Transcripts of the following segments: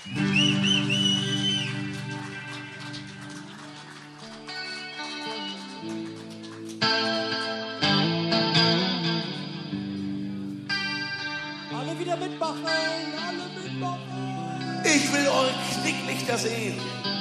Alle wieder mitmachen, alle mitmachen. Ich will eure Knicklichter sehen.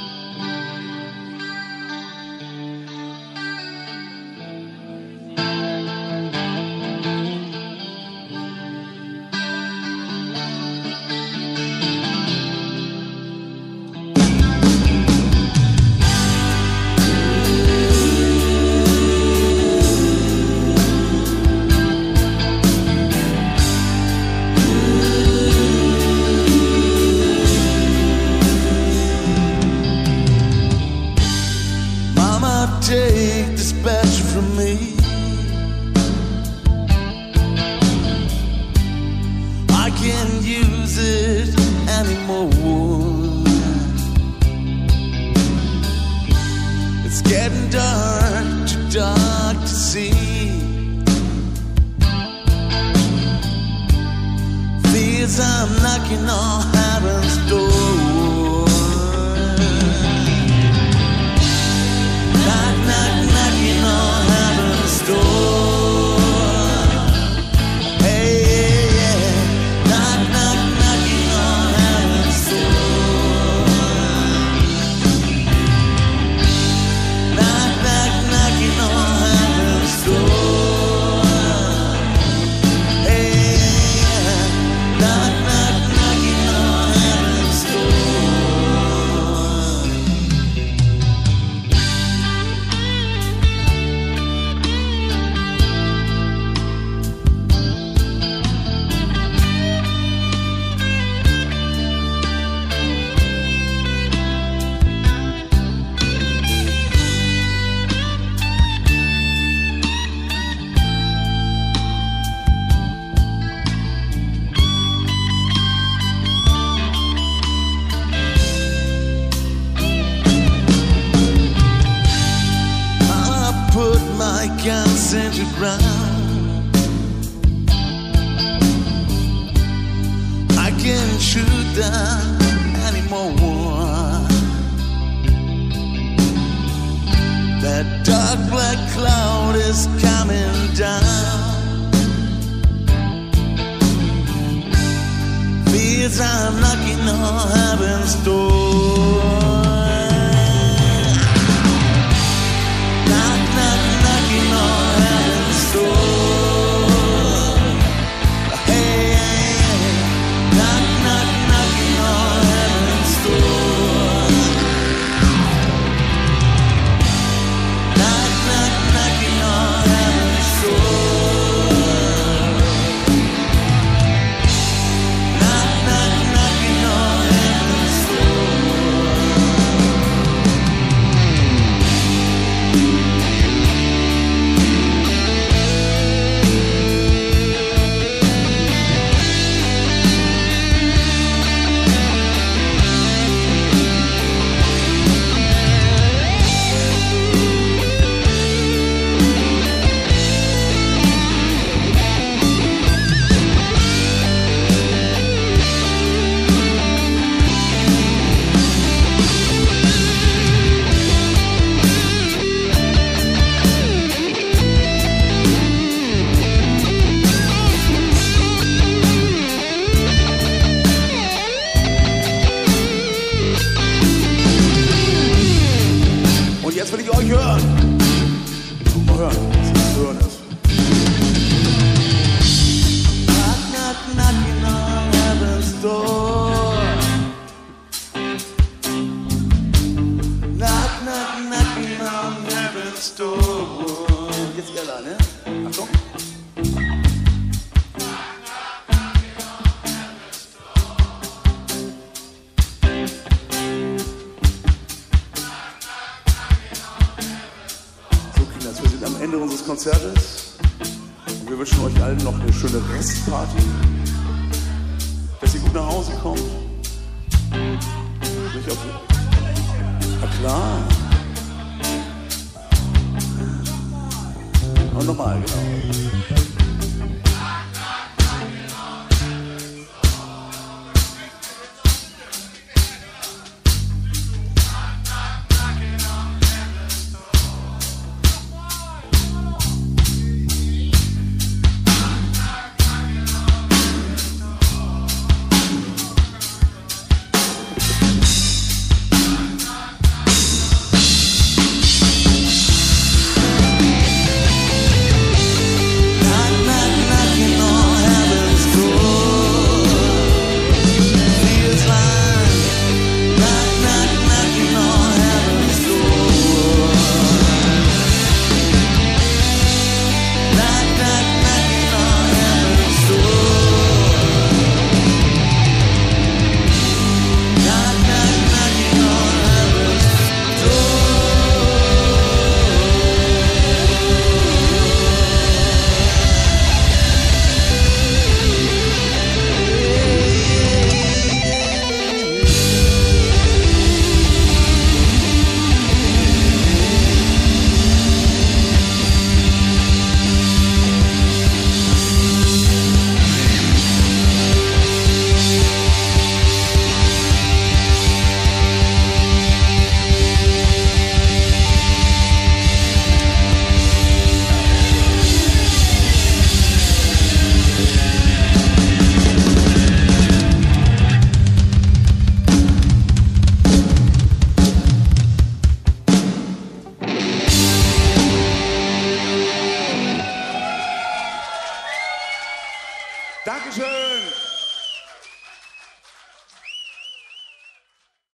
Take this badge from me. I can't use it anymore. It's getting dark, too dark to see. Feels I'm knocking on heaven's door. Knocking on heaven's door. Hey, yeah. Knocking on heaven's door. Knocking on heaven's door. Hey, yeah. Knocking on heaven's door. My guns into ground. I can't shoot them anymore. That dark black cloud is coming down. Feels I'm knocking on heaven's door. Knocking on heaven's door. Hey, knocking on heaven's door. Knocking on heaven's door. Knocking on heaven's Und jetzt will ich euch hören. Mal hören, was zu hören ist. Knocking on heaven's door. Knocking on heaven's door. Jetzt ihr da, ne? Achtung. Wir sind am Ende unseres Konzertes und wir wünschen euch allen noch eine schöne Restparty, dass ihr gut nach Hause kommt. Na klar. Und nochmal, genau.